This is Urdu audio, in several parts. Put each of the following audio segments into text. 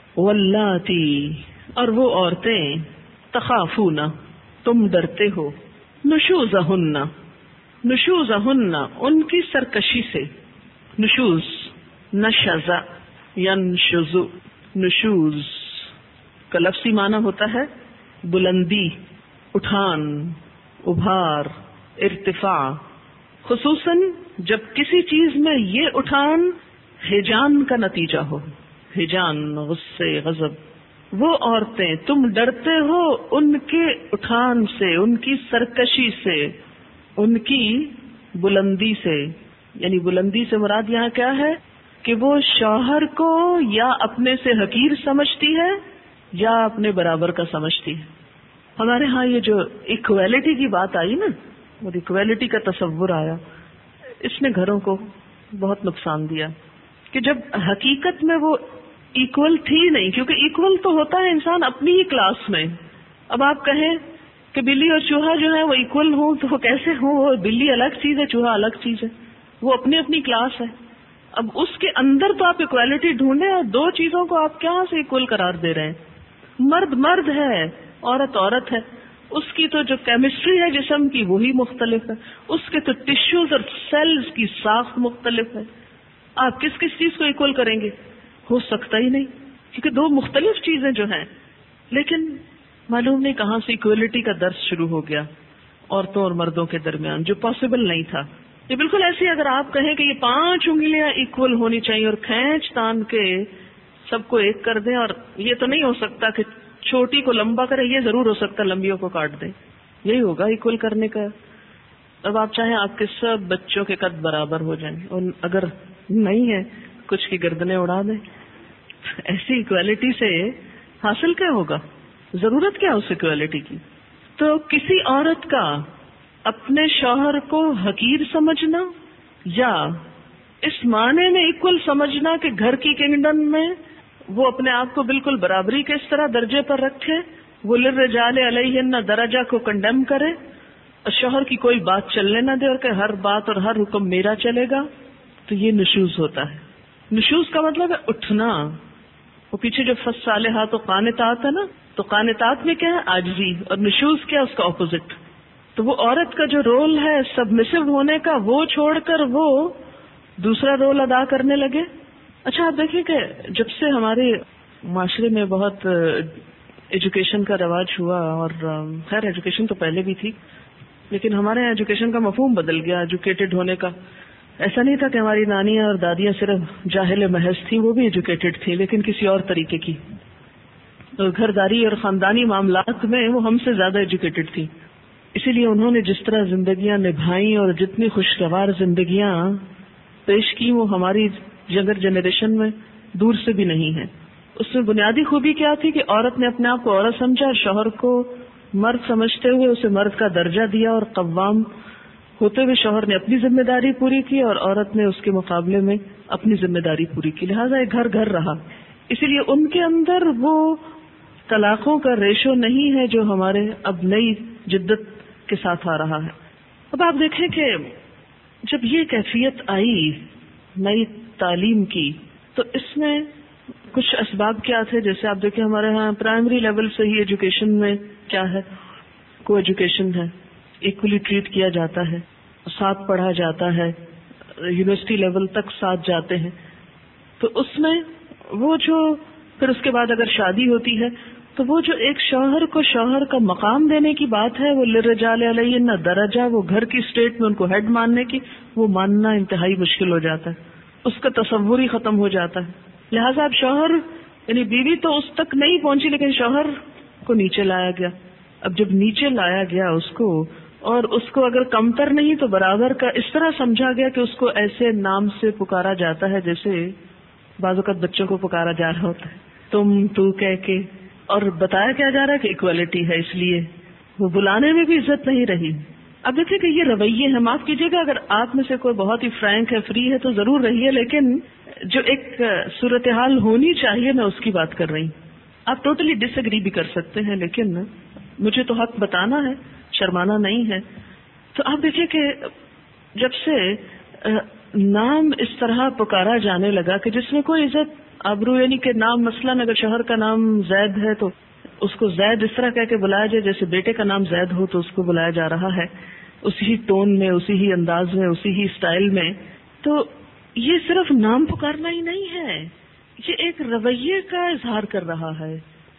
واللاتی، اور وہ عورتیں، تخافون، تم ڈرتے ہو، نشوزہن، نشوزہن ان کی سرکشی سے، نشوز، نشز، ینشز، نشوز کا لفظی معنی ہوتا ہے بلندی، اٹھان، ابھار، ارتفاع، خصوصاً جب کسی چیز میں یہ اٹھان ہیجان کا نتیجہ ہو، ہیجان، غصے، غضب، وہ عورتیں تم ڈرتے ہو ان کے اٹھان سے، ان کی سرکشی سے، ان کی بلندی سے. یعنی بلندی سے مراد یہاں کیا ہے کہ وہ شوہر کو یا اپنے سے حقیر سمجھتی ہے یا اپنے برابر کا سمجھتی ہے. ہمارے ہاں یہ جو ایکویلٹی کی بات آئی نا، اور ایکویلٹی کا تصور آیا، اس نے گھروں کو بہت نقصان دیا کہ جب حقیقت میں وہ ایکول تھی نہیں. کیونکہ ایکول تو ہوتا ہے انسان اپنی ہی کلاس میں. اب آپ کہیں کہ بلی اور چوہا جو ہے وہ ایکول ہوں تو وہ کیسے ہوں؟ وہ بلی الگ چیز ہے، چوہا الگ چیز ہے، وہ اپنی اپنی کلاس ہے. اب اس کے اندر تو آپ ایکویلٹی ڈھونڈیں، اور دو چیزوں کو آپ کہاں سے ایکول قرار دے رہے ہیں؟ مرد مرد ہے، عورت عورت ہے، اس کی تو جو کیمسٹری ہے جسم کی وہی مختلف ہے، اس کے تو ٹشوز اور سیلز کی ساخت مختلف ہے. آپ کس کس چیز کو ایکول کریں گے؟ ہو سکتا ہی نہیں، کیونکہ دو مختلف چیزیں جو ہیں. لیکن معلوم نہیں کہاں سے ایکویلٹی کا درس شروع ہو گیا عورتوں اور مردوں کے درمیان، جو پاسبل نہیں تھا. یہ بالکل ایسے اگر آپ کہیں کہ یہ 5 انگلیاں ایکول ہونی چاہیے اور کھینچ تان کے سب کو ایک کر دیں، اور یہ تو نہیں ہو سکتا کہ چھوٹی کو لمبا کرے، یہ ضرور ہو سکتا لمبیوں کو کاٹ دیں، یہی ہوگا ایکول کرنے کا. اب آپ چاہیں آپ کے سب بچوں کے قد برابر ہو جائیں، اور اگر نہیں ہے کچھ کی گردنیں اڑا دیں. ایسی ایکویلٹی سے حاصل کیا ہوگا؟ ضرورت کیا اس ایکویلٹی کی؟ تو کسی عورت کا اپنے شوہر کو حقیر سمجھنا یا اس معنی میں ایکول سمجھنا کہ گھر کی کنگڈم میں وہ اپنے آپ کو بالکل برابری کے اس طرح درجے پر رکھے، وہ للرجال علیہن درجہ کو کنڈیم کرے اور شوہر کی کوئی بات چلنے نہ دے اور کہ ہر بات اور ہر حکم میرا چلے گا، تو یہ نشوز ہوتا ہے. نشوز کا مطلب ہے اٹھنا. وہ پیچھے جو فالصالحات و قانتات ہے نا، تو قانتات میں کیا ہے؟ عاجزی. اور نشوز کیا؟ اس کا اپوزٹ. تو وہ عورت کا جو رول ہے سبمسو ہونے کا، وہ چھوڑ کر وہ دوسرا رول ادا کرنے لگے. اچھا آپ دیکھیں کہ جب سے ہمارے معاشرے میں بہت ایجوکیشن کا رواج ہوا، اور خیر ایجوکیشن تو پہلے بھی تھی، لیکن ہمارے یہاں ایجوکیشن کا مفہوم بدل گیا ایجوکیٹڈ ہونے کا. ایسا نہیں تھا کہ ہماری نانیاں اور دادیاں صرف جاہل محض تھیں، وہ بھی ایجوکیٹڈ تھیں لیکن کسی اور طریقے کی. گھرداری اور خاندانی معاملات میں وہ ہم سے زیادہ ایجوکیٹڈ تھیں. اسی لیے انہوں نے جس طرح زندگیاں نبھائیں اور جتنی خوشگوار زندگیاں پیش کی، وہ ہماری ینگر جنریشن میں دور سے بھی نہیں ہے. اس میں بنیادی خوبی کیا تھی کہ عورت نے اپنے آپ کو عورت سمجھا، اور شوہر کو مرد سمجھتے ہوئے اسے مرد کا درجہ دیا، اور قوام ہوتے ہوئے شوہر نے اپنی ذمہ داری پوری کی اور عورت نے اس کے مقابلے میں اپنی ذمہ داری پوری کی. لہٰذا ایک گھر گھر رہا. اسی لیے ان کے اندر وہ طلاقوں کا ریشو نہیں ہے جو ہمارے اب نئی جدت کے ساتھ آ رہا ہے. اب آپ دیکھیں کہ جب یہ کیفیت آئی نئی تعلیم کی، تو اس میں کچھ اسباب کیا تھے؟ جیسے آپ دیکھیں ہمارے ہاں پرائمری لیول سے ہی ایجوکیشن میں کیا ہے، کو ایجوکیشن ہے، ایکولی ٹریٹ کیا جاتا ہے، ساتھ پڑھا جاتا ہے، یونیورسٹی لیول تک ساتھ جاتے ہیں. تو اس میں وہ جو پھر اس کے بعد اگر شادی ہوتی ہے تو وہ جو ایک شوہر کو شوہر کا مقام دینے کی بات ہے، وہ للرجال علیہن درجہ، وہ گھر کی اسٹیٹ میں ان کو ہیڈ ماننے کی، وہ ماننا انتہائی مشکل ہو جاتا ہے. اس کا تصور ہی ختم ہو جاتا ہے. لہٰذا اب شوہر یعنی بیوی تو اس تک نہیں پہنچی، لیکن شوہر کو نیچے لایا گیا. اب جب نیچے لایا گیا اس کو، اور اس کو اگر کمتر نہیں تو برابر کا اس طرح سمجھا گیا کہ اس کو ایسے نام سے پکارا جاتا ہے جیسے بعض اوقات بچوں کو پکارا جا رہا ہوتا ہے، تم تو کہہ کے، اور بتایا کیا جا رہا ہے کہ ایکویلٹی ہے، اس لیے وہ بلانے میں بھی عزت نہیں رہی. اب دیکھیں کہ یہ رویے ہیں، معاف کیجیے گا اگر آپ میں سے کوئی بہت ہی فرینک ہے، فری ہے تو ضرور رہیے، لیکن جو ایک صورتحال ہونی چاہیے میں اس کی بات کر رہی ہوں. آپ ٹوٹلی ڈس ایگری بھی کر سکتے ہیں، لیکن مجھے تو حق بتانا ہے، شرمانا نہیں ہے. تو آپ دیکھیں کہ جب سے نام اس طرح پکارا جانے لگا کہ جس میں کوئی عزت آبرو یعنی کہ نام، مثلاً اگر شوہر کا نام زید ہے تو اس کو زید اس طرح کہہ کے بلایا جائے جیسے بیٹے کا نام زید ہو تو اس کو بلایا جا رہا ہے، اسی ٹون میں، اسی ہی انداز میں، اسی ہی اسٹائل میں. تو یہ صرف نام پکارنا ہی نہیں ہے، یہ ایک رویے کا اظہار کر رہا ہے،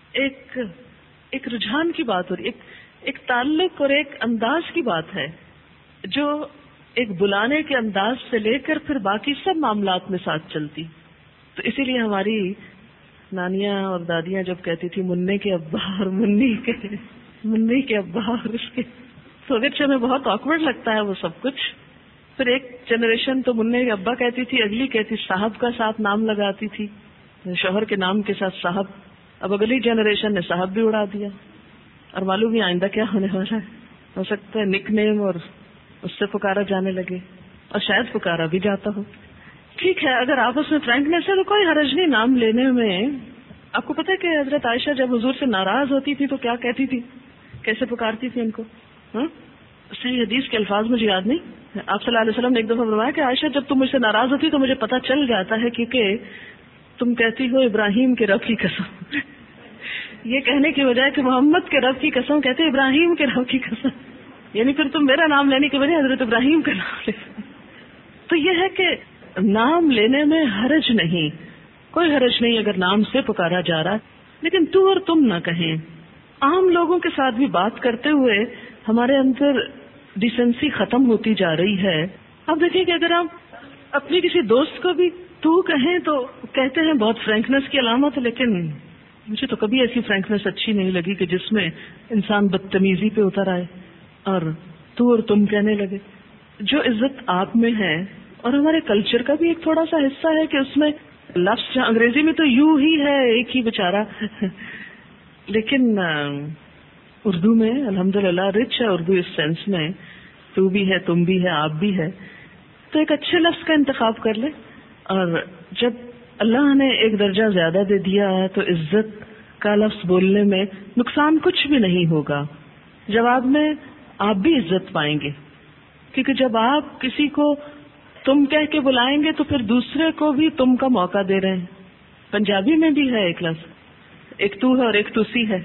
ایک رجحان کی بات ہو رہی، ایک تعلق اور ایک انداز کی بات ہے جو ایک بلانے کے انداز سے لے کر پھر باقی سب معاملات میں ساتھ چلتی. تو اسی لیے ہماری نانیاں اور دادیاں جب کہتی تھی منی کے ابا اور منی کے ابا اور اس کے، تو اگرچہ میں بہت آکورڈ لگتا ہے وہ سب کچھ. پھر ایک جنریشن تو منی کے ابا کہتی تھی، اگلی کہتی صاحب کا ساتھ نام لگاتی تھی، شوہر کے نام کے ساتھ صاحب. اب اگلی جنریشن نے صاحب بھی اڑا دیا، اور معلوم ہی آئندہ کیا ہونے والا ہے. ہو سکتا ہے نک نیم اور اس سے پکارا جانے لگے، اور شاید پکارا بھی جاتا ہو. ٹھیک ہے، اگر آپ اس میں فرینکنیس ہے تو کوئی حرج نہیں نام لینے میں. آپ کو پتہ ہے کہ حضرت عائشہ جب حضور سے ناراض ہوتی تھی تو کیا کہتی تھی، کیسے پکارتی تھی ان کو؟ صحیح حدیث کے الفاظ مجھے یاد نہیں. آپ صلی اللہ علیہ وسلم نے ایک دفعہ فرمایا کہ عائشہ جب تم مجھ سے ناراض ہوتی تو مجھے پتہ چل جاتا ہے، کیونکہ تم کہتی ہو ابراہیم کے رب کی قسم. یہ کہنے کی بجائے کہ محمد کے رب کی قسم کہتے ابراہیم کے رب کی قسم، یعنی پھر تم میرا نام لینے کے بجائے حضرت ابراہیم کا نام لے. تو یہ ہے کہ نام لینے میں حرج نہیں، کوئی حرج نہیں اگر نام سے پکارا جا رہا ہے، لیکن تو اور تم نہ کہیں. عام لوگوں کے ساتھ بھی بات کرتے ہوئے ہمارے اندر ڈیسنسی ختم ہوتی جا رہی ہے. اب دیکھیں کہ اگر آپ اپنی کسی دوست کو بھی تو کہیں تو کہتے ہیں بہت فرینکنیس کی علامت، لیکن مجھے تو کبھی ایسی فرینکنیس اچھی نہیں لگی کہ جس میں انسان بدتمیزی پہ اتر آئے اور تو اور تم کہنے لگے. جو عزت آپ میں ہے، اور ہمارے کلچر کا بھی ایک تھوڑا سا حصہ ہے کہ اس میں لفظ انگریزی میں تو یو ہی ہے ایک ہی بیچارہ، لیکن اردو میں الحمدللہ رچ ہے اردو اس سینس میں، تو بھی ہے، تم بھی ہے، آپ بھی ہے. تو ایک اچھے لفظ کا انتخاب کر لے، اور جب اللہ نے ایک درجہ زیادہ دے دیا ہے تو عزت کا لفظ بولنے میں نقصان کچھ بھی نہیں ہوگا. جواب میں آپ بھی عزت پائیں گے، کیونکہ جب آپ کسی کو تم کہہ کے بلائیں گے تو پھر دوسرے کو بھی تم کا موقع دے رہے ہیں. پنجابی میں بھی ہے ایک لفظ، ایک تو ہے اور ایک تسی ہے.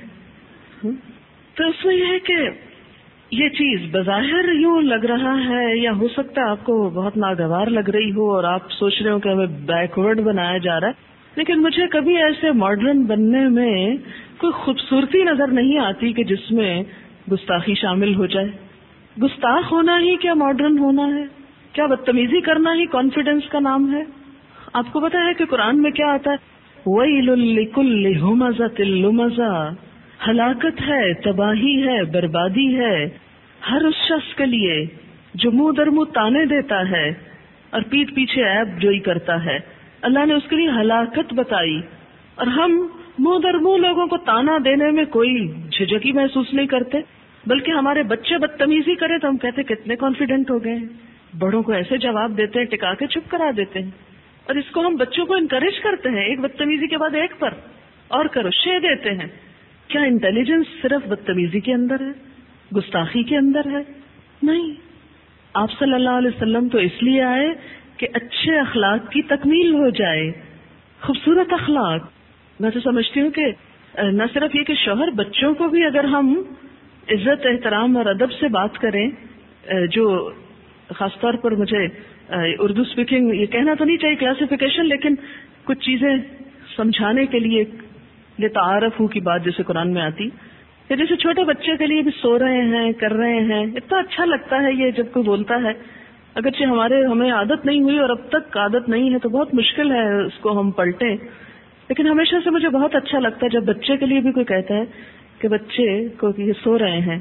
تو اس میں یہ ہے کہ یہ چیز بظاہر یوں لگ رہا ہے، یا ہو سکتا ہے آپ کو بہت ناگوار لگ رہی ہو اور آپ سوچ رہے ہو کہ ہمیں بیکورڈ بنایا جا رہا ہے، لیکن مجھے کبھی ایسے ماڈرن بننے میں کوئی خوبصورتی نظر نہیں آتی کہ جس میں گستاخی شامل ہو جائے. گستاخ ہونا ہی کیا ماڈرن ہونا ہے؟ کیا بدتمیزی کرنا ہی کانفیڈنس کا نام ہے؟ آپ کو پتا ہے کہ قرآن میں کیا آتا ہے؟ وَيْلٌ لِكُلِّ هُمَزَةٍ لُمَزَةٍ، ہلاکت ہے، تباہی ہے، بربادی ہے ہر اس شخص کے لیے جو منہ در منہ تانے دیتا ہے اور پیٹھ پیچھے عیب جوئی کرتا ہے. اللہ نے اس کے لیے ہلاکت بتائی، اور ہم منہ در منہ لوگوں کو تانا دینے میں کوئی جھجک ہی محسوس نہیں کرتے، بلکہ ہمارے بچے بدتمیزی کرے تو ہم کہتے کتنے کانفیڈنٹ ہو گئے ہیں. بڑوں کو ایسے جواب دیتے ہیں، ٹکا کے چپ کرا دیتے ہیں، اور اس کو ہم بچوں کو انکریج کرتے ہیں، ایک بدتمیزی کے بعد ایک پر اور کرو، شے دیتے ہیں. کیا انٹیلیجنس صرف بدتمیزی کے اندر ہے، گستاخی کے اندر ہے؟ نہیں. آپ صلی اللہ علیہ وسلم تو اس لیے آئے کہ اچھے اخلاق کی تکمیل ہو جائے، خوبصورت اخلاق. میں تو سمجھتی ہوں کہ نہ صرف یہ کہ شوہر، بچوں کو بھی اگر ہم عزت، احترام اور ادب سے بات کریں، جو خاص طور پر مجھے اردو اسپیکنگ یہ کہنا تو نہیں چاہیے کلاسیفیکیشن، لیکن کچھ چیزیں سمجھانے کے لیے لتعارفوا کی بات جیسے قرآن میں آتی، کہ جیسے چھوٹے بچے کے لیے بھی سو رہے ہیں، کر رہے ہیں، اتنا اچھا لگتا ہے یہ جب کوئی بولتا ہے. اگرچہ ہمیں عادت نہیں ہوئی اور اب تک عادت نہیں ہے تو بہت مشکل ہے اس کو ہم پلٹیں، لیکن ہمیشہ سے مجھے بہت اچھا لگتا ہے جب بچے کے لیے بھی کوئی کہتا ہے کہ بچے کو یہ سو رہے ہیں.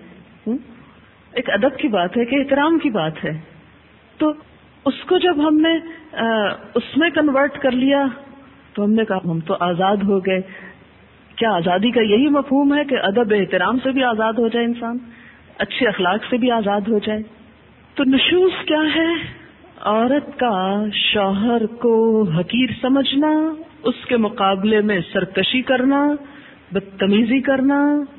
ایک ادب کی بات ہے کہ احترام کی بات ہے. تو اس کو جب ہم نے اس میں کنورٹ کر لیا تو ہم نے کہا ہم تو آزاد ہو گئے. کیا آزادی کا یہی مفہوم ہے کہ ادب احترام سے بھی آزاد ہو جائے انسان، اچھے اخلاق سے بھی آزاد ہو جائے؟ تو نشوز کیا ہے؟ عورت کا شوہر کو حقیر سمجھنا، اس کے مقابلے میں سرکشی کرنا، بدتمیزی کرنا.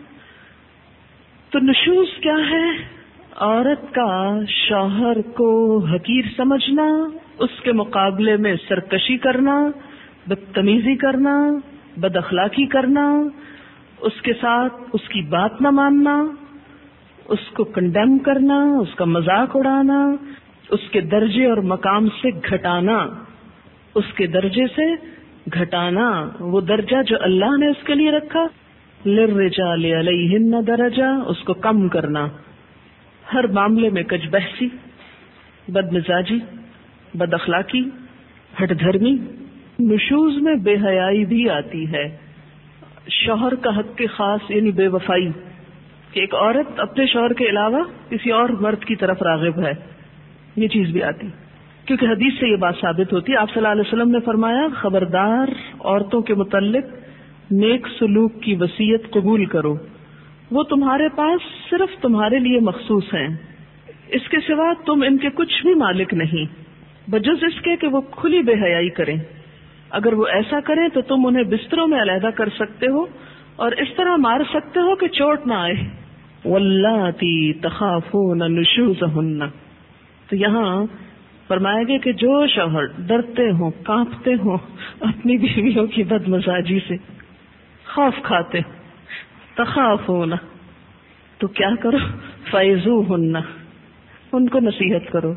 تو نشوز کیا ہے؟ عورت کا شوہر کو حقیر سمجھنا، اس کے مقابلے میں سرکشی کرنا، بدتمیزی کرنا، بد اخلاقی کرنا، اس کے ساتھ اس کی بات نہ ماننا، اس کو کنڈیم کرنا، اس کا مذاق اڑانا، اس کے درجے اور مقام سے گھٹانا، اس کے درجے سے گھٹانا، وہ درجہ جو اللہ نے اس کے لیے رکھا، للرجال علیہن درجہ، اس کو کم کرنا، ہر معاملے میں کج بحثی، بد مزاجی، بد اخلاقی، ہٹ دھرمی، نشوز میں بے حیائی بھی آتی ہے، شوہر کا حق کے خاص یعنی بے وفائی، کہ ایک عورت اپنے شوہر کے علاوہ کسی اور مرد کی طرف راغب ہے، یہ چیز بھی آتی، کیونکہ حدیث سے یہ بات ثابت ہوتی ہے۔ آپ صلی اللہ علیہ وسلم نے فرمایا خبردار عورتوں کے متعلق نیک سلوک کی وصیت قبول کرو، وہ تمہارے پاس صرف تمہارے لیے مخصوص ہیں، اس کے سوا تم ان کے کچھ بھی مالک نہیں، بجز اس کے کہ وہ کھلی بے حیائی کریں، اگر وہ ایسا کریں تو تم انہیں بستروں میں علیحدہ کر سکتے ہو اور اس طرح مار سکتے ہو کہ چوٹ نہ آئے۔ واللاتی تخافون نشوزہن، تو یہاں فرمایا گیا کہ جو شوہر ڈرتے ہوں، کانپتے ہوں اپنی بیویوں کی بد مزاجی سے، خوف کھاتے، تخافون، تو کیا کرو، فعظوہن، ان کو نصیحت کرو،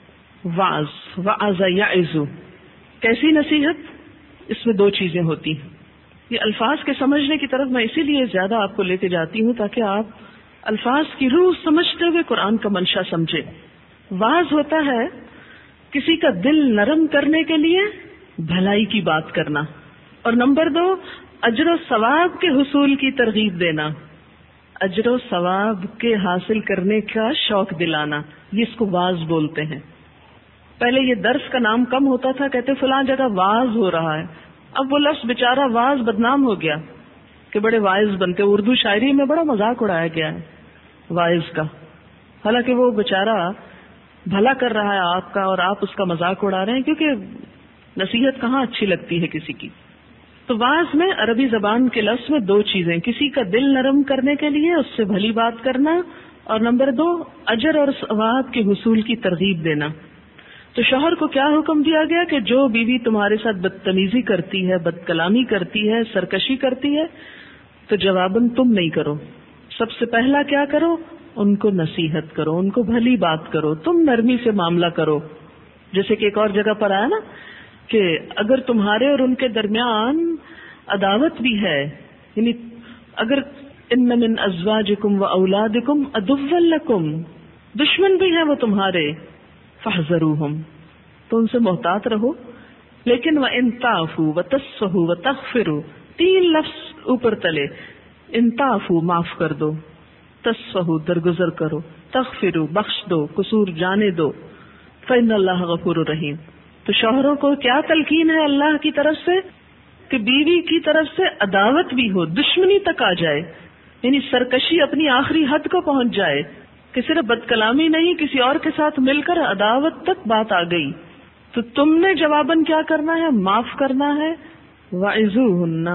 وعظ یعظ، کیسی نصیحت؟ اس میں دو چیزیں ہوتی ہیں، یہ الفاظ کے سمجھنے کی طرف میں اسی لیے زیادہ آپ کو لے کے جاتی ہوں تاکہ آپ الفاظ کی روح سمجھتے ہوئے قرآن کا منشا سمجھے۔ واعظ ہوتا ہے کسی کا دل نرم کرنے کے لیے بھلائی کی بات کرنا، اور نمبر 2 اجر و ثواب کے حصول کی ترغیب دینا، اجر و ثواب کے حاصل کرنے کا شوق دلانا، یہ اس کو واعظ بولتے ہیں۔ پہلے یہ درس کا نام کم ہوتا تھا، کہتے فلاں جگہ واعظ ہو رہا ہے، اب وہ لفظ بیچارہ واعظ بدنام ہو گیا کہ بڑے واعظ بنتے، اردو شاعری میں بڑا مذاق اڑایا گیا ہے واعظ کا، حالانکہ وہ بیچارہ بھلا کر رہا ہے آپ کا اور آپ اس کا مذاق اڑا رہے ہیں، کیونکہ نصیحت کہاں اچھی لگتی ہے کسی کی۔ تو واعظ میں عربی زبان کے لفظ میں 2 چیزیں، کسی کا دل نرم کرنے کے لیے اس سے بھلی بات کرنا، اور نمبر 2 اجر اور ثواب کے حصول کی ترغیب دینا۔ تو شوہر کو کیا حکم دیا گیا کہ جو بیوی تمہارے ساتھ بدتمیزی کرتی ہے، بد کلامی کرتی ہے، سرکشی کرتی ہے، تو جواباً تم نہیں کرو، سب سے پہلا کیا کرو، ان کو نصیحت کرو، ان کو بھلی بات کرو، تم نرمی سے معاملہ کرو۔ جیسے کہ ایک اور جگہ پر آیا نا کہ اگر تمہارے اور ان کے درمیان عداوت بھی ہے، یعنی اگر ان من ازواجکم و اولادکم عدوا لکم، دشمن بھی ہیں وہ تمہارے، فاحذروہم، تو ان سے محتاط رہو، لیکن وَإِن تَعْفُوا وَتَصْفَحُوا وَتَغْفِرُوا، 3 لفظ اوپر تلے، ان تعفو معاف کر دو، تصفحوا درگزر کرو، تغفروا بخش دو، قصور جانے دو، فإن اللہ غفور رحیم۔ تو شوہروں کو کیا تلقین ہے اللہ کی طرف سے کہ بیوی کی طرف سے عداوت بھی ہو، دشمنی تک آ جائے، یعنی سرکشی اپنی آخری حد کو پہنچ جائے کہ صرف بد کلامی نہیں، کسی اور کے ساتھ مل کر عداوت تک بات آ گئی، تو تم نے جواباً کیا کرنا ہے، معاف کرنا ہے، وعظوہن،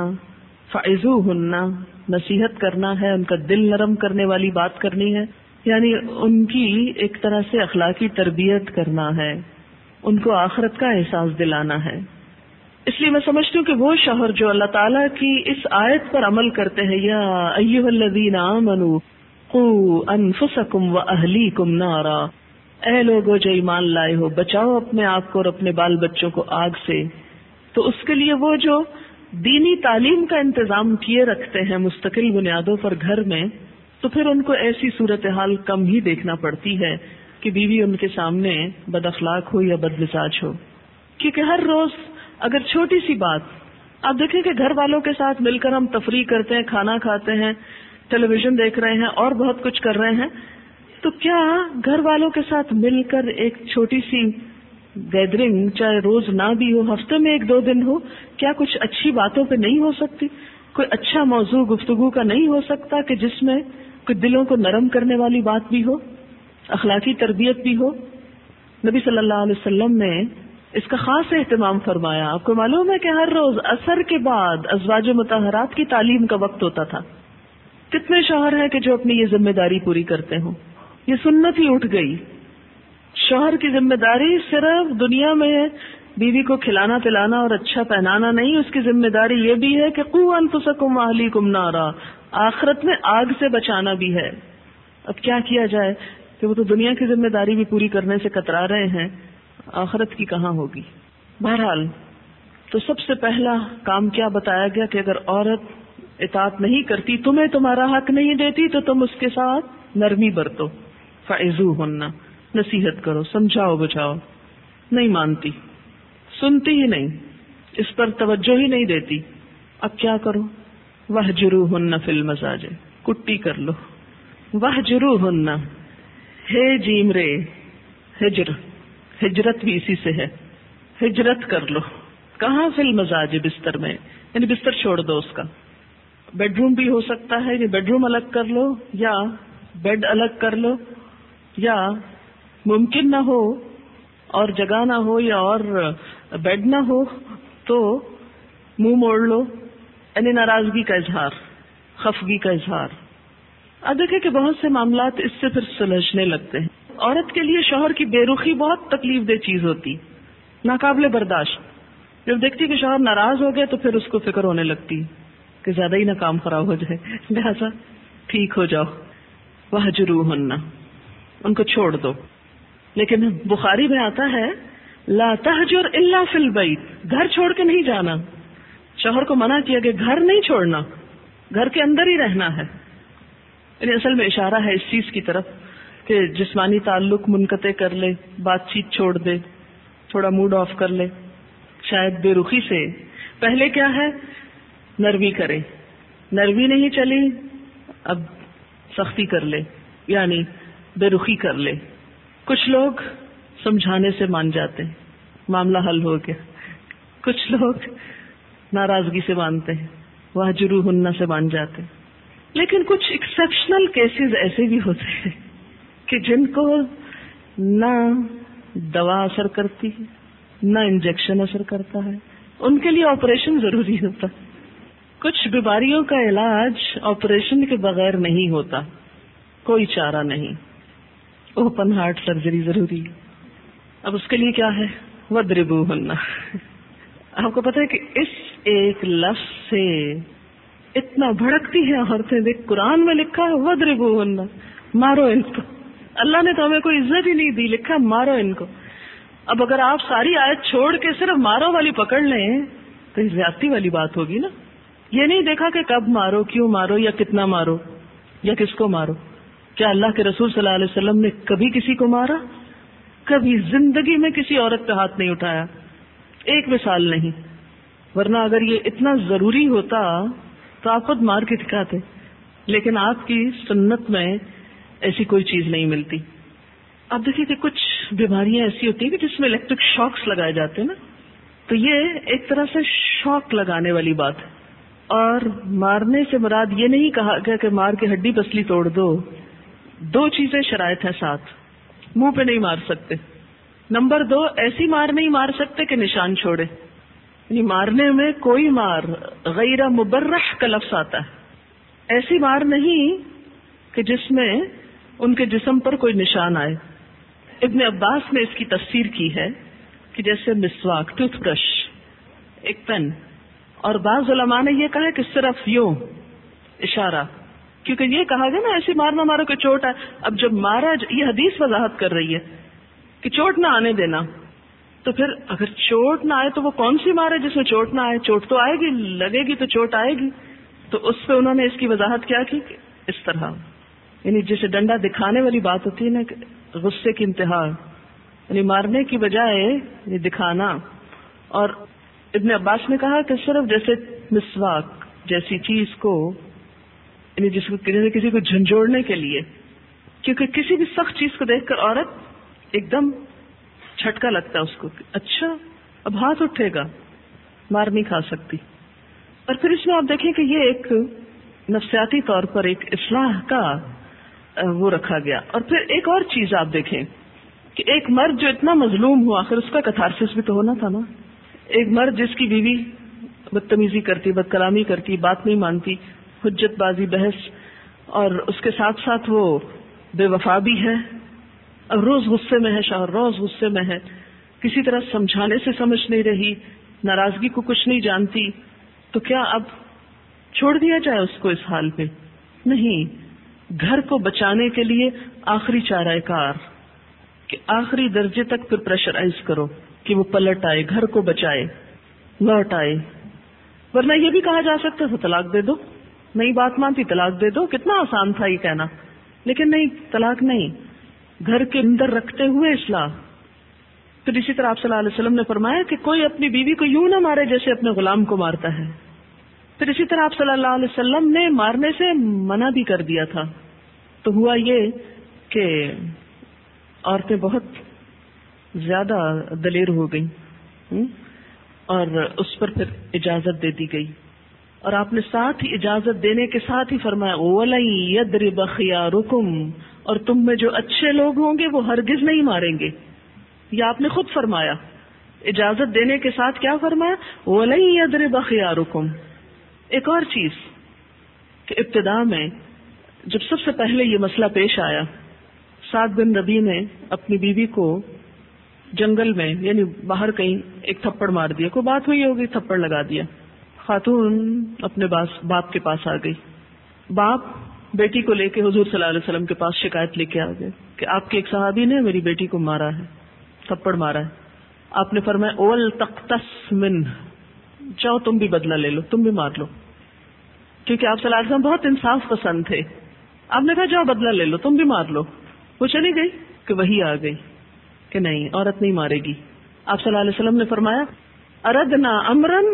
فعظوہن، نصیحت کرنا ہے، ان کا دل نرم کرنے والی بات کرنی ہے، یعنی ان کی ایک طرح سے اخلاقی تربیت کرنا ہے، ان کو آخرت کا احساس دلانا ہے۔ اس لیے میں سمجھتی ہوں کہ وہ شوہر جو اللہ تعالیٰ کی اس آیت پر عمل کرتے ہیں، یا ایھا الذین آمنوا قوا انفسکم واہلیکم نارا، اے لوگو جو ایمان لائے ہو، بچاؤ اپنے آپ کو اور اپنے بال بچوں کو آگ سے، تو اس کے لیے وہ جو دینی تعلیم کا انتظام کیے رکھتے ہیں مستقل بنیادوں پر گھر میں، تو پھر ان کو ایسی صورتحال کم ہی دیکھنا پڑتی ہے کہ بیوی ان کے سامنے بد اخلاق ہو یا بد مزاج ہو، کیونکہ ہر روز اگر چھوٹی سی بات آپ دیکھیں کہ گھر والوں کے ساتھ مل کر ہم تفریح کرتے ہیں، کھانا کھاتے ہیں، ٹیلی ویژن دیکھ رہے ہیں اور بہت کچھ کر رہے ہیں، تو کیا گھر والوں کے ساتھ مل کر ایک چھوٹی سی گیدرنگ، چاہے روز نہ بھی ہو، ہفتے میں 1-2 دن ہو، کیا کچھ اچھی باتوں پہ نہیں ہو سکتی؟ کوئی اچھا موضوع گفتگو کا نہیں ہو سکتا کہ جس میں کوئی دلوں کو نرم کرنے والی بات بھی ہو، اخلاقی تربیت بھی ہو؟ نبی صلی اللہ علیہ وسلم نے اس کا خاص اہتمام فرمایا۔ آپ کو معلوم ہے کہ ہر روز عصر کے بعد ازواج مطہرات کی تعلیم کا وقت ہوتا تھا۔ کتنے شوہر ہیں کہ جو اپنی یہ ذمہ داری پوری کرتے ہوں؟ یہ سنت ہی اٹھ گئی۔ شوہر کی ذمہ داری صرف دنیا میں بیوی کو کھلانا پلانا اور اچھا پہنانا نہیں، اس کی ذمہ داری یہ بھی ہے کہ قوا انفسکم واہلیکم نارا، آخرت میں آگ سے بچانا بھی ہے۔ اب کیا کیا جائے کہ وہ تو دنیا کی ذمہ داری بھی پوری کرنے سے کترا رہے ہیں، آخرت کی کہاں ہوگی۔ بہرحال تو سب سے پہلا کام کیا بتایا گیا کہ اگر عورت اطاعت نہیں کرتی، تمہیں تمہارا حق نہیں دیتی، تو تم اس کے ساتھ نرمی برتو، فعظوہن، نصیحت کرو، سمجھاؤ بچاؤ۔ نہیں مانتی، سنتی ہی نہیں، اس پر توجہ ہی نہیں دیتی، اب کیا کرو؟ وہجروہن فی المضاجع، کٹی کر لو۔ وہجروہن، ہے جیم رے، ہجر، ہجرت بھی اسی سے ہے، ہجرت کر لو۔ کہاں؟ فی المضاجع، بستر میں، یعنی بستر چھوڑ دو اس کا۔ بیڈ روم بھی ہو سکتا ہے، یعنی بیڈ روم الگ کر لو، یا بیڈ الگ کر لو، یا ممکن نہ ہو اور جگہ نہ ہو یا اور بیڈ نہ ہو تو منہ موڑ لو، یعنی ناراضگی کا اظہار، خفگی کا اظہار۔ اب دیکھیں کہ بہت سے معاملات اس سے پھر سلجھنے لگتے ہیں۔ عورت کے لیے شوہر کی بے رخی بہت تکلیف دہ چیز ہوتی، ناقابل برداشت۔ جب دیکھتی کہ شوہر ناراض ہو گئے تو پھر اس کو فکر ہونے لگتی کہ زیادہ ہی نہ کام خراب ہو جائے، لہذا ٹھیک ہو جاؤ۔ وہجروہن، ان کو چھوڑ دو۔ لیکن بخاری میں آتا ہے لا تہجر الا فی البیت، گھر چھوڑ کے نہیں جانا۔ شوہر کو منع کیا کہ گھر نہیں چھوڑنا، گھر کے اندر ہی رہنا ہے۔ یعنی اصل میں اشارہ ہے اس چیز کی طرف کہ جسمانی تعلق منقطع کر لے، بات چیت چھوڑ دے، تھوڑا موڈ آف کر لے، شاید بے رخی سے۔ پہلے کیا ہے؟ نرمی کرے، نرمی نہیں چلی، اب سختی کر لے، یعنی بے رخی کر لے۔ کچھ لوگ سمجھانے سے مان جاتے ہیں، معاملہ حل ہو گیا۔ کچھ لوگ ناراضگی سے مانتے ہیں، وہجروہن سے مان جاتے ہیں۔ لیکن کچھ ایکسیپشنل کیسز ایسے بھی ہوتے ہیں کہ جن کو نہ دوا اثر کرتی ہے، نہ انجیکشن اثر کرتا ہے، ان کے لیے آپریشن ضروری ہوتا ہے۔ کچھ بیماریوں کا علاج آپریشن کے بغیر نہیں ہوتا، کوئی چارہ نہیں، اوپن ہارٹ سرجری ضروری ہے۔ اب اس کے لیے کیا ہے؟ وَاضْرِبُوهُنَّ۔ آپ کو پتہ ہے کہ اس ایک لفظ سے اتنا بھڑکتی ہیں عورتیں۔ دیکھ قرآن میں لکھا ہے وَاضْرِبُوهُنَّ، مارو ان کو۔ اللہ نے تو ہمیں کوئی عزت ہی نہیں دی، لکھا مارو ان کو۔ اب اگر آپ ساری آیت چھوڑ کے صرف مارو والی پکڑ لیں تو یہ زیادتی والی بات ہوگی نا۔ یہ نہیں دیکھا کہ کب مارو، کیوں مارو، یا کتنا مارو، یا کس کو مارو۔ کیا اللہ کے رسول صلی اللہ علیہ وسلم نے کبھی کسی کو مارا؟ کبھی زندگی میں کسی عورت پہ ہاتھ نہیں اٹھایا، ایک مثال نہیں۔ ورنہ اگر یہ اتنا ضروری ہوتا تو آپ خود مار کے دکھاتے، لیکن آپ کی سنت میں ایسی کوئی چیز نہیں ملتی۔ اب دیکھیے کہ کچھ بیماریاں ایسی ہوتی ہیں کہ جس میں الیکٹرک شاکس لگائے جاتے ہیں نا، تو یہ ایک طرح سے شاک لگانے والی بات ہے۔ اور مارنے سے مراد یہ نہیں کہا گیا کہ مار کے ہڈی پسلی توڑ دو۔ دو چیزیں شرائط ہیں ساتھ، منہ پہ نہیں مار سکتے۔ نمبر 2، ایسی مار نہیں مار سکتے کہ نشان چھوڑے، یعنی مارنے میں کوئی مار غیر مبرح کا لفظ آتا ہے، ایسی مار نہیں کہ جس میں ان کے جسم پر کوئی نشان آئے۔ ابن عباس نے اس کی تفسیر کی ہے کہ جیسے مسواک، ٹوتھ برش، ایک پین، اور بعض علماء نے یہ کہا کہ صرف یوں اشارہ، کیونکہ یہ کہا گیا نا ایسی مار نہ مارو کہ چوٹ آئے۔ اب جب مارا، یہ حدیث وضاحت کر رہی ہے کہ چوٹ نہ آنے دینا، تو پھر اگر چوٹ نہ آئے تو وہ کون سی مار ہے جس میں چوٹ نہ آئے؟ چوٹ تو آئے گی، لگے گی تو چوٹ آئے گی۔ تو اس پہ انہوں نے اس کی وضاحت کیا کی کہ اس طرح، یعنی جسے ڈنڈا دکھانے والی بات ہوتی ہے نا، غصے کی انتہا، یعنی مارنے کی بجائے یہ دکھانا۔ اور ابن عباس نے کہا کہ صرف جیسے مسواک جیسی چیز کو، یعنی جس کو کسی کو جھنجھوڑنے کے لیے، کیونکہ کسی بھی سخت چیز کو دیکھ کر عورت ایک دم جھٹکا لگتا ہے اس کو، اچھا اب ہاتھ اٹھے گا، مار نہیں کھا سکتی۔ اور پھر اس میں آپ دیکھیں کہ یہ ایک نفسیاتی طور پر ایک اصلاح کا وہ رکھا گیا۔ اور پھر ایک اور چیز آپ دیکھیں کہ ایک مرد جو اتنا مظلوم ہوا، آخر اس کا کتھارسس بھی تو ہونا تھا نا۔ ایک مرد جس کی بیوی بدتمیزی کرتی، بد کلامی کرتی، بات نہیں مانتی، حجت بازی، بحث، اور اس کے ساتھ ساتھ وہ بے وفا بھی ہے، اب روز غصے میں ہے، شوہر روز غصے میں ہے کسی طرح سمجھانے سے سمجھ نہیں رہی، ناراضگی کو کچھ نہیں جانتی، تو کیا اب چھوڑ دیا جائے اس کو اس حال پہ؟ نہیں، گھر کو بچانے کے لیے آخری چارہ کار کہ آخری درجے تک پھر پریشرائز کرو کہ وہ پلٹ آئے، گھر کو بچائے، لوٹ آئے. ورنہ یہ بھی کہا جا سکتا تھا طلاق دے دو، نئی بات مانتی طلاق دے دو، کتنا آسان تھا یہ کہنا. لیکن نہیں، طلاق نہیں، گھر کے اندر رکھتے ہوئے اصلاح. پھر اسی طرح آپ صلی اللہ علیہ وسلم نے فرمایا کہ کوئی اپنی بیوی کو یوں نہ مارے جیسے اپنے غلام کو مارتا ہے. پھر اسی طرح آپ صلی اللہ علیہ وسلم نے مارنے سے منع بھی کر دیا تھا. تو ہوا یہ کہ عورتیں بہت زیادہ دلیر ہو گئیں اور اس پر پھر اجازت دے دی گئی. اور آپ نے ساتھ ہی اجازت دینے کے ساتھ ہی فرمایا وَلَن يَضْرِبَ خِيَارُكُمْ، اور تم میں جو اچھے لوگ ہوں گے وہ ہرگز نہیں ماریں گے. یہ آپ نے خود فرمایا، اجازت دینے کے ساتھ کیا فرمایا؟ وَلَن يَضْرِبَ خِيَارُكُمْ. ایک اور چیز کہ ابتدا میں جب سب سے پہلے یہ مسئلہ پیش آیا، سعد بن ربیع نے اپنی بیوی کو جنگل میں یعنی باہر کہیں ایک تھپڑ مار دیا، کوئی بات ہوئی ہوگی، تھپڑ لگا دیا. خاتون اپنے باپ کے پاس آ گئی. باپ بیٹی کو لے کے حضور صلی اللہ علیہ وسلم کے پاس شکایت لے کے آ گئے کہ آپ کے ایک صحابی نے میری بیٹی کو مارا ہے، تھپڑ مارا ہے. آپ نے فرمایا اول تقتص منہ، جاؤ تم بھی بدلہ لے لو، تم بھی مار لو. کیونکہ آپ صلی اللہ علیہ وسلم بہت انصاف پسند تھے. آپ نے کہا جاؤ بدلہ لے لو، تم بھی مار لو. وہ چلی گئی کہ وہی آ گئی کہ نہیں، عورت نہیں مارے گی. آپ صلی اللہ علیہ وسلم نے فرمایا اردنا امرن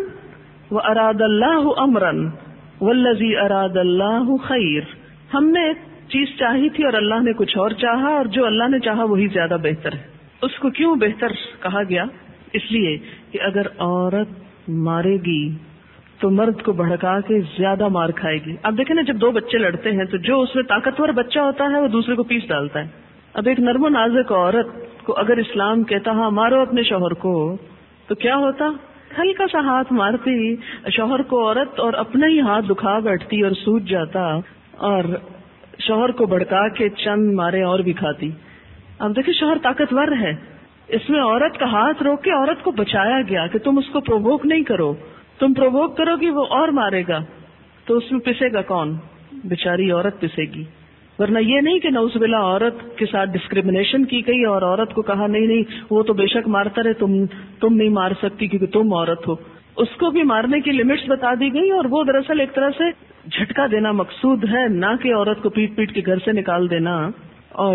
واراد اللہ امرن والذی اراد اللہ خیر. ہم نے ایک چیز چاہی تھی اور اللہ نے کچھ اور چاہا، اور جو اللہ نے چاہا وہی زیادہ بہتر ہے. اس کو کیوں بہتر کہا گیا؟ اس لیے کہ اگر عورت مارے گی تو مرد کو بھڑکا کے زیادہ مار کھائے گی. اب دیکھیں نا، جب دو بچے لڑتے ہیں تو جو اس میں طاقتور بچہ ہوتا ہے وہ دوسرے کو پیس ڈالتا ہے. اب ایک نرم و نازک عورت کو اگر اسلام کہتا ہاں مارو اپنے شوہر کو، تو کیا ہوتا؟ ہلکا سا ہاتھ مارتی شوہر کو عورت اور اپنا ہی ہاتھ دکھا بیٹھتی اور سوج جاتا اور شوہر کو بھڑکا کے چند مارے اور بھی کھاتی. اب دیکھیں شوہر طاقتور ہے، اس میں عورت کا ہاتھ روک کے عورت کو بچایا گیا کہ تم اس کو پرووک نہیں کرو، تم پرووک کرو گی وہ اور مارے گا. تو اس میں پسے گا کون؟ بیچاری عورت پسے گی. ورنہ یہ نہیں کہ نعوذ باللہ عورت کے ساتھ ڈسکریمنیشن کی گئی اور عورت کو کہا نہیں نہیں وہ تو بے شک مارتا رہے، تم نہیں مار سکتی کیونکہ تم عورت ہو. اس کو بھی مارنے کی لمٹس بتا دی گئی، اور وہ دراصل ایک طرح سے جھٹکا دینا مقصود ہے، نہ کہ عورت کو پیٹ پیٹ کے گھر سے نکال دینا. اور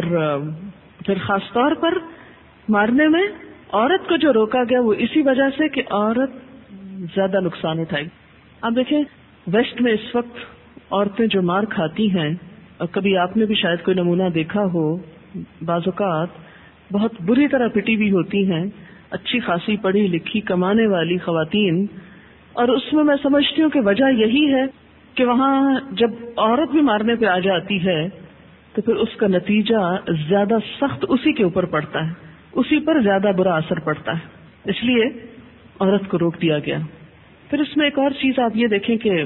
پھر خاص طور پر مارنے میں عورت کو جو روکا گیا وہ اسی وجہ سے کہ عورت زیادہ نقصان اٹھائے. اب دیکھیں ویسٹ میں اس وقت عورتیں جو مار کھاتی ہیں، اور کبھی آپ نے بھی شاید کوئی نمونہ دیکھا ہو، بعض اوقات بہت بری طرح پٹی بھی ہوتی ہیں اچھی خاصی پڑھی لکھی کمانے والی خواتین. اور اس میں میں سمجھتی ہوں کہ وجہ یہی ہے کہ وہاں جب عورت بھی مارنے پہ آ جاتی ہے تو پھر اس کا نتیجہ زیادہ سخت اسی کے اوپر پڑتا ہے، اسی پر زیادہ برا اثر پڑتا ہے. اس لیے عورت کو روک دیا گیا. پھر اس میں ایک اور چیز آپ یہ دیکھیں کہ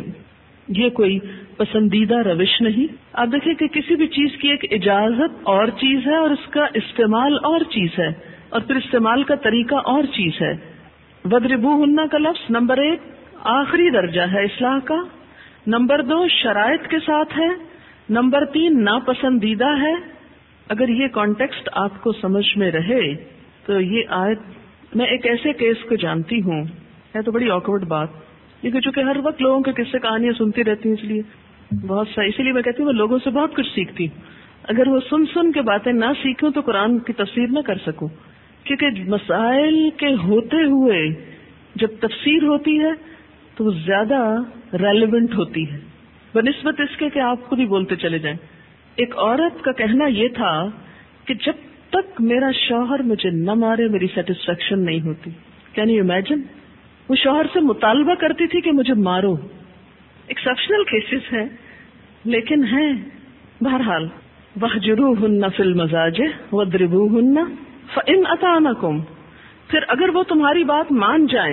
یہ کوئی پسندیدہ روش نہیں. آپ دیکھیں کہ کسی بھی چیز کی ایک اجازت اور چیز ہے اور اس کا استعمال اور چیز ہے، اور پھر استعمال کا طریقہ اور چیز ہے. وَضْرِبُوهُنَّ کا لفظ نمبر 1 آخری درجہ ہے اصلاح کا، نمبر 2 شرائط کے ساتھ ہے، نمبر 3 ناپسندیدہ ہے. اگر یہ کانٹیکسٹ آپ کو سمجھ میں رہے تو یہ آیت، میں ایک ایسے کیس کو جانتی ہوں، ہے تو بڑی آکورڈ بات، لیکن چونکہ ہر وقت لوگوں کے قصے کہانیاں سنتی رہتی ہیں اس لیے بہت سا، اسی لیے میں کہتی ہوں میں لوگوں سے بہت کچھ سیکھتی ہوں. اگر وہ سن کے باتیں نہ سیکھوں تو قرآن کی تفسیر نہ کر سکوں، کیونکہ مسائل کے ہوتے ہوئے جب تفسیر ہوتی ہے تو وہ زیادہ ریلیونٹ ہوتی ہے بنسبت اس کے کہ آپ خود ہی بولتے چلے جائیں. ایک عورت کا کہنا یہ تھا کہ جب تک میرا شوہر مجھے نہ مارے میری سیٹسفیکشن نہیں ہوتی. Can you imagine? وہ شوہر سے مطالبہ کرتی تھی کہ مجھے مارو. ایکسپشنل کیسز ہیں لیکن ہیں. بہرحال وَاهْجُرُوهُنَّ فِي الْمَضَاجِعِ وَاضْرِبُوهُنَّ فَإِنْ أَطَاعْنَكُمْ، پھر اگر وہ تمہاری بات مان جائیں،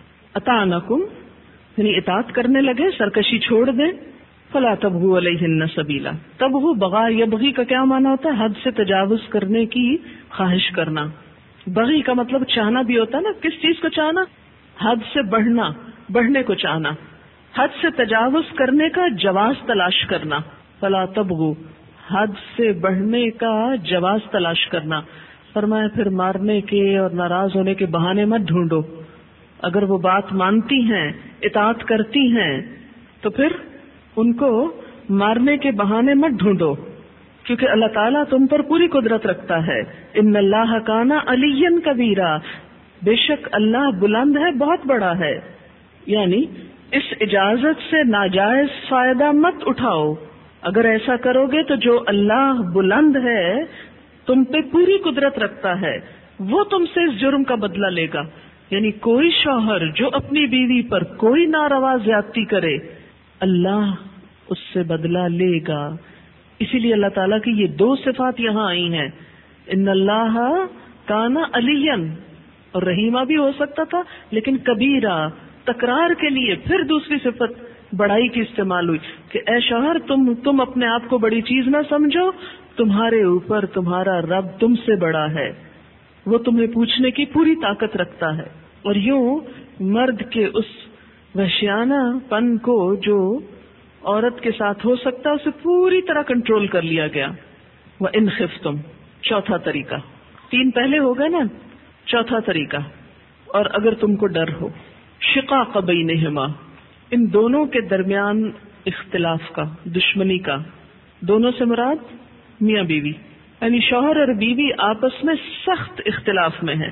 اطاعنکم یعنی اطاعت کرنے لگے، سرکشی چھوڑ دیں، فلا تبغوا علیہن سبیلا. تب وہ بغا یبغی کا کیا معنی ہوتا ہے؟ حد سے تجاوز کرنے کی خواہش کرنا. بغی کا مطلب چاہنا بھی ہوتا ہے نا. کس چیز کو چاہنا؟ حد سے بڑھنا، بڑھنے کو چاہنا، حد سے تجاوز کرنے کا جواز تلاش کرنا. فلا تبغوا، حد سے بڑھنے کا جواز تلاش کرنا. فرمایا پھر مارنے کے اور ناراض ہونے کے بہانے مت ڈھونڈو. اگر وہ بات مانتی ہیں، اطاعت کرتی ہیں، تو پھر ان کو مارنے کے بہانے مت ڈھونڈو، کیونکہ اللہ تعالیٰ تم پر پوری قدرت رکھتا ہے. ان اللہ کان علیٰ کبیرا، بے شک اللہ بلند ہے، بہت بڑا ہے. یعنی اس اجازت سے ناجائز فائدہ مت اٹھاؤ. اگر ایسا کرو گے تو جو اللہ بلند ہے، تم پہ پوری قدرت رکھتا ہے، وہ تم سے اس جرم کا بدلہ لے گا. یعنی کوئی شوہر جو اپنی بیوی پر کوئی ناروا زیادتی کرے، اللہ اس سے بدلہ لے گا. اسی لیے اللہ تعالیٰ کی یہ دو صفات یہاں آئی ہیں. ان اللہ کان علیٰ، اور رحیمہ بھی ہو سکتا تھا لیکن کبیرہ تکرار کے لیے پھر دوسری صفت بڑائی کی استعمال ہوئی کہ اے شوہر تم اپنے آپ کو بڑی چیز نہ سمجھو، تمہارے اوپر تمہارا رب تم سے بڑا ہے، وہ تمہیں پوچھنے کی پوری طاقت رکھتا ہے. اور یوں مرد کے اس وحشیانہ پن کو جو عورت کے ساتھ ہو سکتا اسے پوری طرح کنٹرول کر لیا گیا. وَإِنْ خِفْتُمْ، چوتھا طریقہ. 3 پہلے ہو گئے نا، چوتھا طریقہ. اور اگر تم کو ڈر ہو، شقاق بینہما، ان دونوں کے درمیان اختلاف کا، دشمنی کا. دونوں سے مراد میاں بیوی، یعنی شوہر اور بیوی آپس میں سخت اختلاف میں ہے.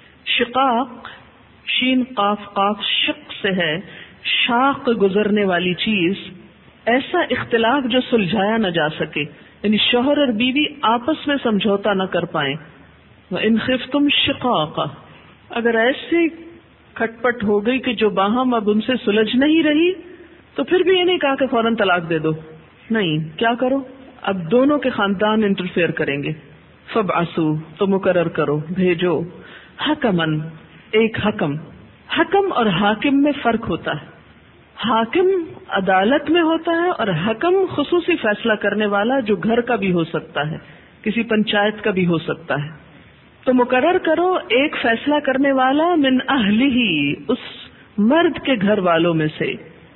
شقاق شین قاف قاف شق سے ہے، شاق گزرنے والی چیز، ایسا اختلاف جو سلجھایا نہ جا سکے، یعنی شوہر اور بیوی آپس میں سمجھوتا نہ کر پائیں. وَإِنْ خِفْتُمْ شِقَاقًا، اگر ایسی کھٹ پٹ ہو گئی کہ جو باہم اب ان سے سلجھ نہیں رہی، تو پھر بھی یہ نہیں کہا کہ فوراً طلاق دے دو. نہیں، کیا کرو، اب دونوں کے خاندان انٹرفیئر کریں گے. فَبْعَثُوا، تو مقرر کرو، بھیجو، حکمن، ایک حکم. حکم اور حاکم میں فرق ہوتا ہے. حاکم عدالت میں ہوتا ہے اور حکم خصوصی فیصلہ کرنے والا جو گھر کا بھی ہو سکتا ہے، کسی پنچایت کا بھی ہو سکتا ہے. تو مقرر کرو ایک فیصلہ کرنے والا من اہلہ، اس مرد کے گھر والوں میں سے،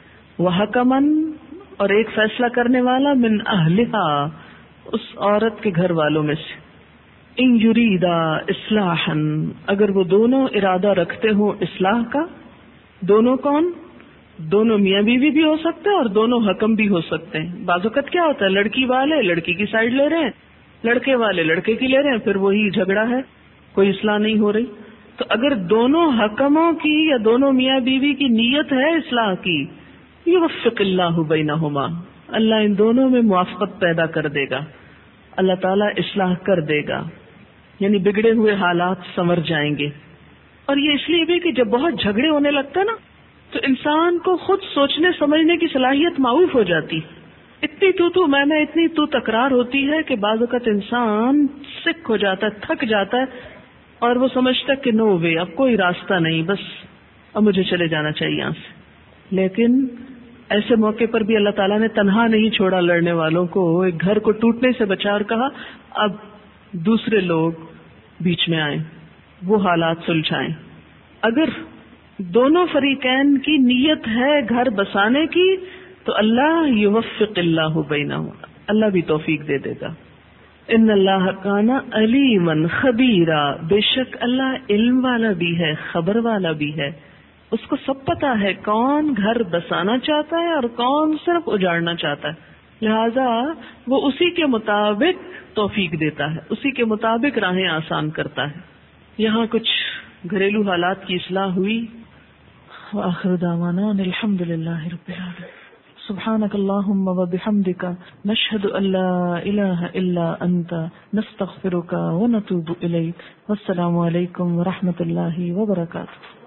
وحکمن، اور ایک فیصلہ کرنے والا من اہلہا، اس عورت کے گھر والوں میں سے. ان یریدا اصلاحا، اگر وہ دونوں ارادہ رکھتے ہوں اصلاح کا. دونوں کون؟ دونوں میاں بیوی بھی ہو سکتے ہیں اور دونوں حکم بھی ہو سکتے ہیں. بعض اوقات کیا ہوتا ہے، لڑکی والے لڑکی کی سائڈ لے رہے ہیں، لڑکے والے لڑکے کی لے رہے ہیں، پھر وہی جھگڑا ہے، کوئی اصلاح نہیں ہو رہی. تو اگر دونوں حکموں کی یا دونوں میاں بیوی کی نیت ہے اصلاح کی، یوفق اللہ بینہما، اللہ ان دونوں میں موافقت پیدا کر دے گا، اللہ تعالیٰ اصلاح کر دے گا، یعنی بگڑے ہوئے حالات سنور جائیں گے. اور یہ اس لیے بھی کہ جب بہت جھگڑے ہونے لگتے ہیں نا، تو انسان کو خود سوچنے سمجھنے کی صلاحیت معاف ہو جاتی. اتنی تو میں اتنی تو تکرار ہوتی ہے کہ بعض اوقات انسان سک ہو جاتا ہے، تھک جاتا ہے، اور وہ سمجھتا ہے کہ نو وے، اب کوئی راستہ نہیں، بس اب مجھے چلے جانا چاہیے یہاں سے. لیکن ایسے موقع پر بھی اللہ تعالیٰ نے تنہا نہیں چھوڑا لڑنے والوں کو، ایک گھر کو ٹوٹنے سے بچا اور کہا اب دوسرے لوگ بیچ میں آئیں، وہ حالات سلجھائیں. اگر دونوں فریقین کی نیت ہے گھر بسانے کی تو اللہ یوفق اللہ بینہما، اللہ بھی توفیق دے دے گا. ان اللہ کان علیما خبیرا، بے شک اللہ علم والا بھی ہے، خبر والا بھی ہے. اس کو سب پتا ہے کون گھر بسانا چاہتا ہے اور کون صرف اجاڑنا چاہتا ہے، لہذا وہ اسی کے مطابق توفیق دیتا ہے، اسی کے مطابق راہیں آسان کرتا ہے. یہاں کچھ گھریلو حالات کی اصلاح ہوئی. وآخر دعوانا الحمد للہ رب العالمین. سبحانک اللہم وبحمدک، نشہد ان لا الہ الا انت، نستغفرک ونتوب الیک. والسلام علیکم ورحمۃ اللہ وبرکاتہ.